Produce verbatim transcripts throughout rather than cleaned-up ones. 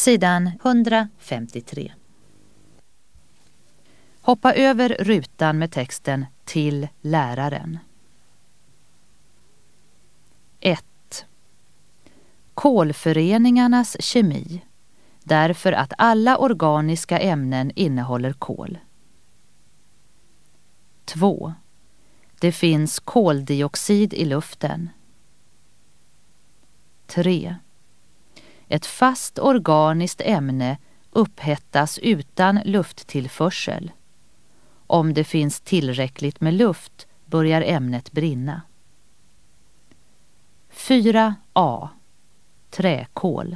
Sidan hundrafemtiotre. Hoppa över rutan med texten till läraren. ett. Kolföreningarnas kemi, därför att alla organiska ämnen innehåller kol. två. Det finns koldioxid i luften. tre. Ett fast organiskt ämne upphettas utan lufttillförsel. Om det finns tillräckligt med luft börjar ämnet brinna. fyra a. Träkol.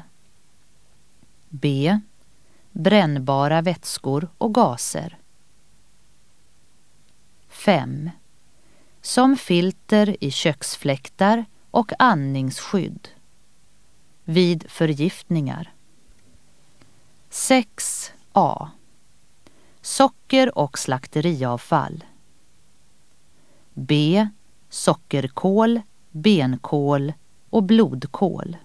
B. Brännbara vätskor och gaser. fem. Som filter i köksfläktar och andningsskydd. Vid förgiftningar. sex a. Socker och slakteriavfall. B. Sockerkål, benkål och blodkål.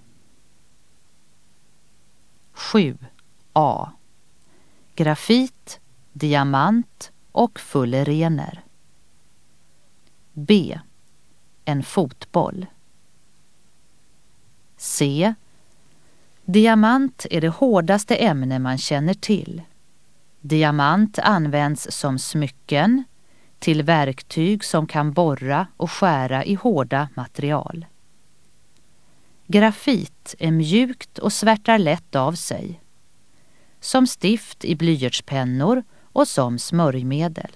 sju a. Grafit, diamant och fullerener. B. En fotboll. C. Diamant är det hårdaste ämne man känner till. Diamant används som smycken, till verktyg som kan borra och skära i hårda material. Grafit är mjukt och svärtar lätt av sig. Som stift i blyertspennor och som smörjmedel.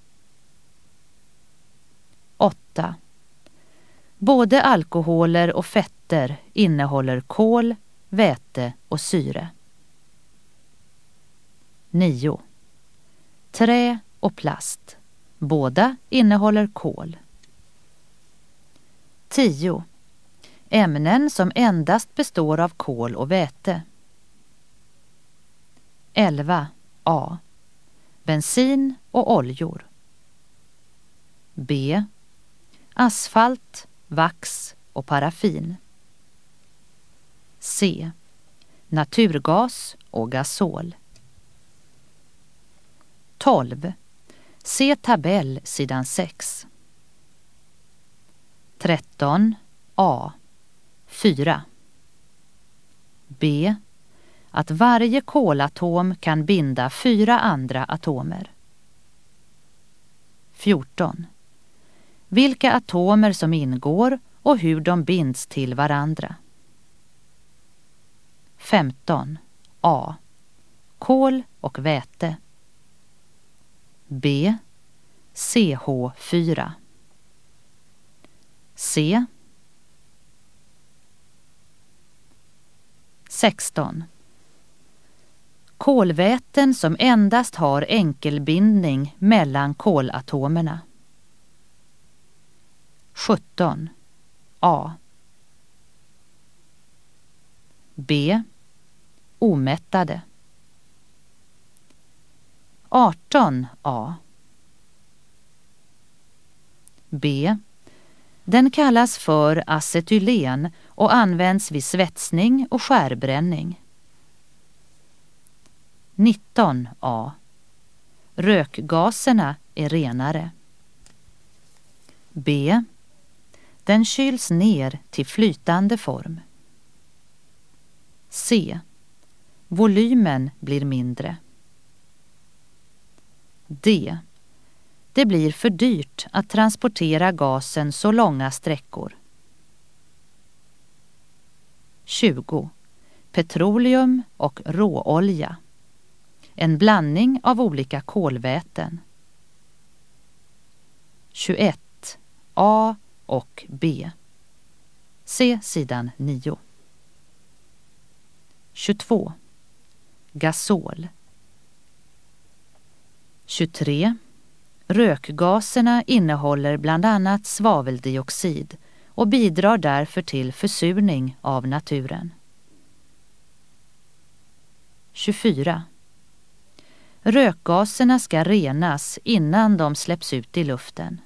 åtta. Både alkoholer och fetter innehåller kol, väte och syre. nio. Trä och plast. Båda innehåller kol. tio. Ämnen som endast består av kol och väte. elva a. Bensin och oljor. B. Asfalt, vax och paraffin. C. Naturgas och gasol. tolv. Se tabell sidan sex. tretton a. fyra. B. Att varje kolatom kan binda fyra andra atomer. fjorton. Vilka atomer som ingår och hur de binds till varandra. femton a. Kol och väte. B. C H fyra. C. sexton. Kolväten som endast har enkelbindning mellan kolatomerna. sjutton a. B. Omättade. arton a. B. Den kallas för acetylen och används vid svetsning och skärbränning. nitton a. Rökgaserna är renare. B. Den kyls ner till flytande form. C. Volymen blir mindre. D. Det blir för dyrt att transportera gasen så långa sträckor. tjugo. Petroleum och råolja. En blandning av olika kolväten. tjugoett a och b. Se sidan nio. tjugotvå. Gasol. tjugotre. Rökgaserna innehåller bland annat svaveldioxid och bidrar därför till försurning av naturen. tjugofyra. Rökgaserna ska renas innan de släpps ut i luften.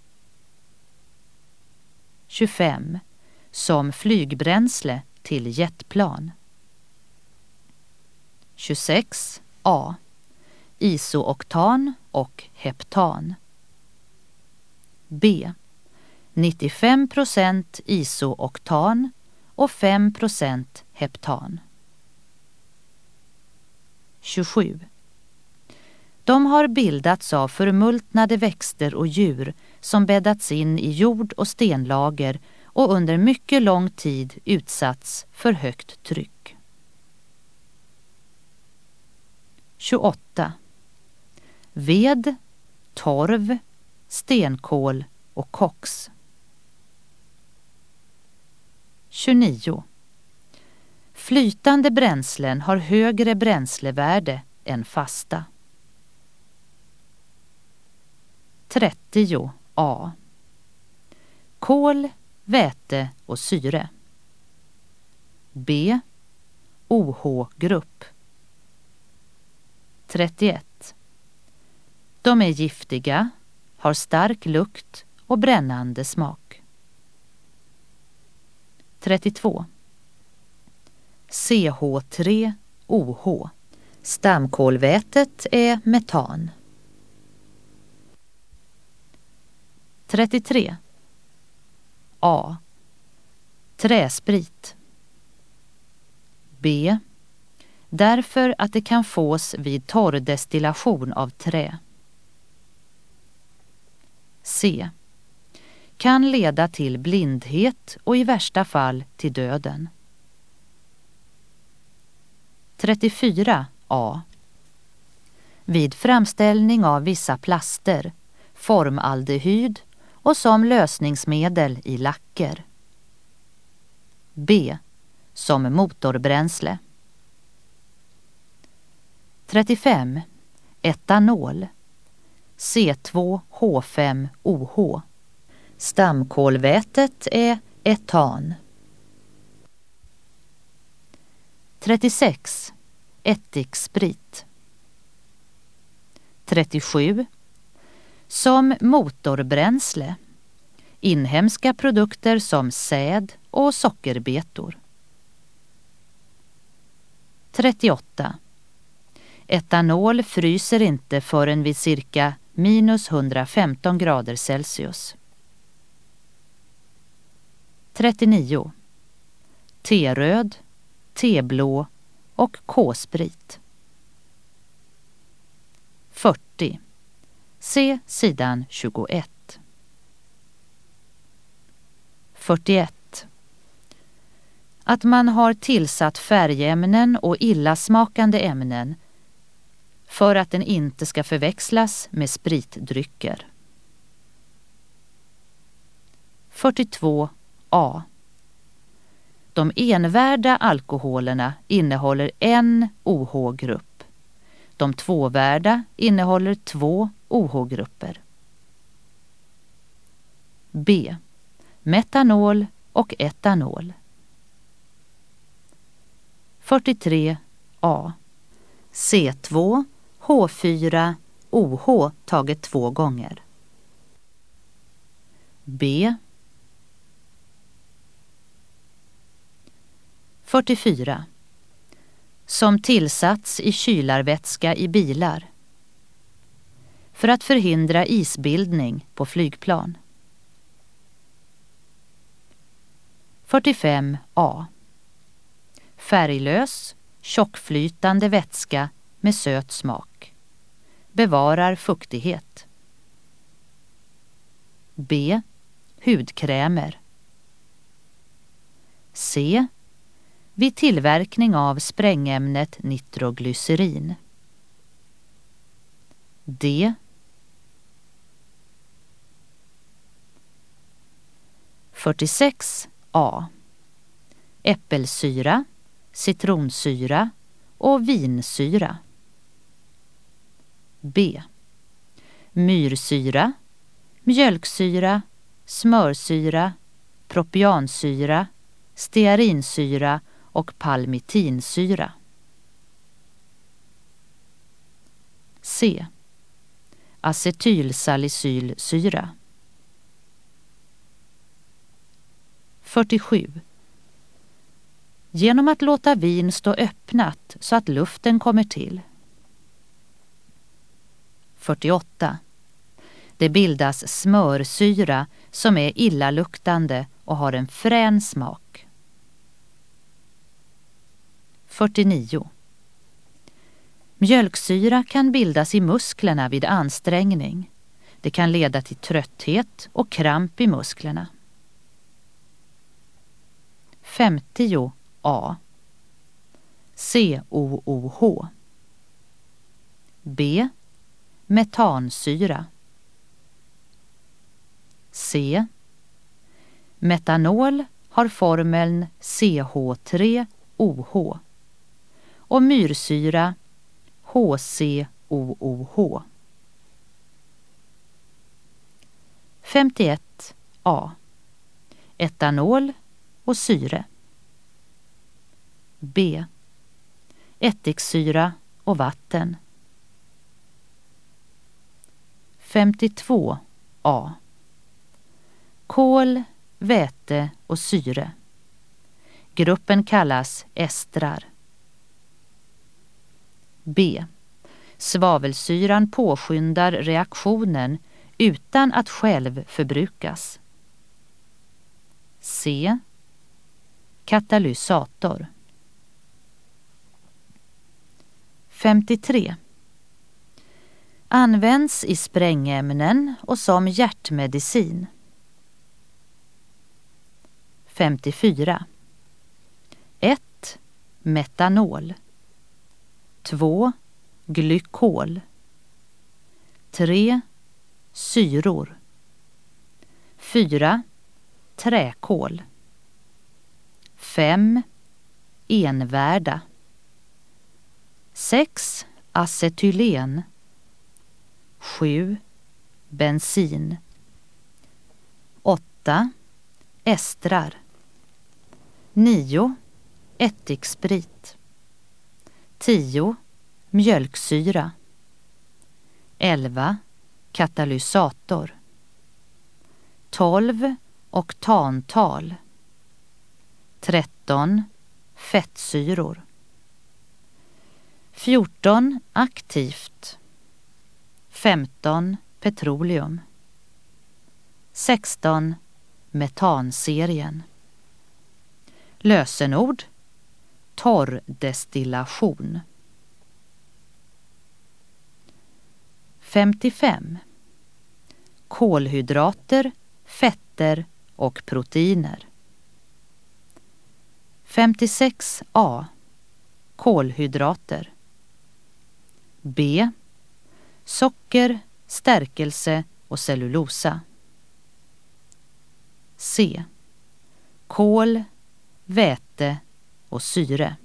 tjugofem. Som flygbränsle till jetplan. tjugosex A. Isooktan och heptan. B. nittiofem procent isooktan och fem procent heptan. tjugosju. De har bildats av förmultnade växter och djur som bäddats in i jord- och stenlager och under mycket lång tid utsatts för högt tryck. tjugoåtta. Ved, torv, stenkol och koks. tjugonio. Flytande bränslen har högre bränslevärde än fasta. trettio A. Kol, väte och syre. B. O H-grupp. trettioett. De är giftiga, har stark lukt och brännande smak. trettiotvå. C H tre O H. Stamkolvätet är metan. trettiotre. A. Träsprit. B. Därför att det kan fås vid torrdestillation av trä. C. Kan leda till blindhet och i värsta fall till döden. trettiofyra A. Vid framställning av vissa plaster, formaldehyd och som lösningsmedel i lacker. B. Som motorbränsle. trettiofem. Etanol. C två H fem O H. Stamkolvätet är etan. trettiosex. Ättiksprit. trettiosju. Som motorbränsle. Inhemska produkter som säd och sockerbetor. trettioåtta. Etanol fryser inte förrän vid cirka minus hundrafemton grader Celsius. trettionio. Teröd, teblå och K-sprit. fyrtio. Se sidan tjugoett. fyrtioett. Att man har tillsatt färgämnen och illasmakande ämnen för att den inte ska förväxlas med spritdrycker. fyrtiotvå A. De envärda alkoholerna innehåller en O H-grupp. De tvåvärda innehåller två O H-grupper. B. Metanol och etanol. fyrtiotre A. C två H fyra O H taget två gånger. B. fyrtiofyra. Som tillsats i kylarvätska i bilar. För att förhindra isbildning på flygplan. fyrtiofem A. Färglös, tjockflytande vätska med söt smak. Bevarar fuktighet. B. Hudkrämer. C. Vid tillverkning av sprängämnet nitroglycerin. D. fyrtiosex A. Äppelsyra, citronsyra och vinsyra. B. Myrsyra, mjölksyra, smörsyra, propiansyra, stearinsyra och palmitinsyra. C. Acetylsalicylsyra. fyrtiosju. Genom att låta vin stå öppnat så att luften kommer till. fyrtioåtta. Det bildas smörsyra som är illaluktande och har en frän smak. fyrtionio. Mjölksyra kan bildas i musklerna vid ansträngning. Det kan leda till trötthet och kramp i musklerna. femtio A. C O O H. B. Metansyra. C. Metanol har formeln C H tre O H och myrsyra H C O O H. femtioett A. Etanol och syre. B. Ättiksyra och vatten. femtiotvå A. Kol, väte och syre. Gruppen kallas estrar. B. Svavelsyran påskyndar reaktionen utan att själv förbrukas. C. Katalysator. femtiotre. Används i sprängämnen och som hjärtmedicin. femtiofyra. ett. Metanol. två. Glykol. tre. Syror. fyra. Träkol. fem. Envärda. sex. Acetylen. sju. Bensin. åtta. Estrar. nio. Ättiksprit. tio. Mjölksyra. elva. Katalysator. tolv. Oktantal. tretton. Fettsyror. fjorton. Aktivt. femton. Petroleum. sexton. Metanserien. Lösenord: torrdestillation. femtiofem. Kolhydrater, fetter och proteiner. femtiosex A. Kolhydrater. B. Socker, stärkelse och cellulosa. C. Kol, väte och syre.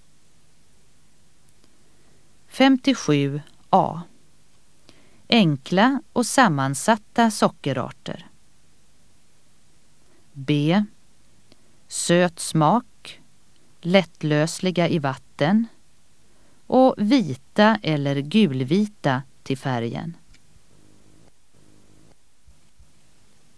femtiosju A. Enkla och sammansatta sockerarter. B. Söt smak, lättlösliga i vatten och vita eller gulvita till färgen.